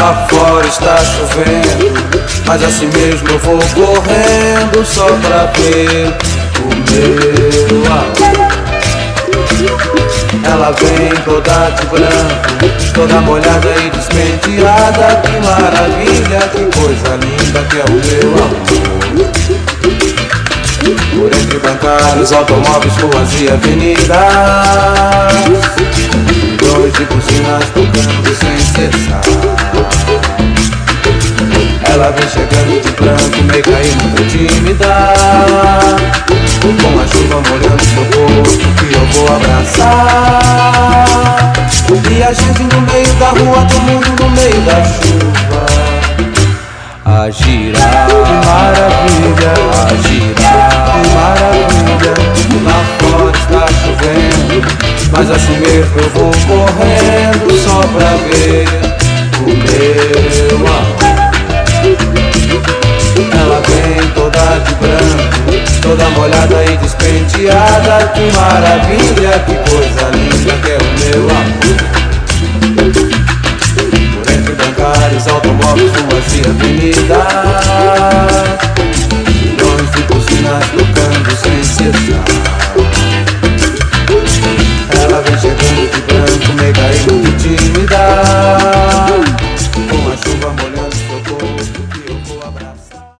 Lá fora está chovendo, mas assim mesmo eu vou correndo só pra ver o meu amor. Ela vem toda de branco, toda molhada e despenteada. Que maravilha, que coisa linda que é o meu amor. Por entre bancários, automóveis, ruas e avenidas, milhões de buzinas tocando sem cessar. Ela vem chegando de branco, meiga e muito tímida, com a chuva molhando seu corpo que eu vou abraçar. E a gente no meio da rua, todo mundo no meio da chuva, a girar, maravilha, a girar, maravilha. Lá fora está chovendo, mas assim mesmo eu vou correndo só pra ver o meu amor. Ela vem toda de branco, toda molhada e despenteada. Que maravilha, que coisa linda que é o meu amor. Por entre bancários, automóveis, ruas e avenidas,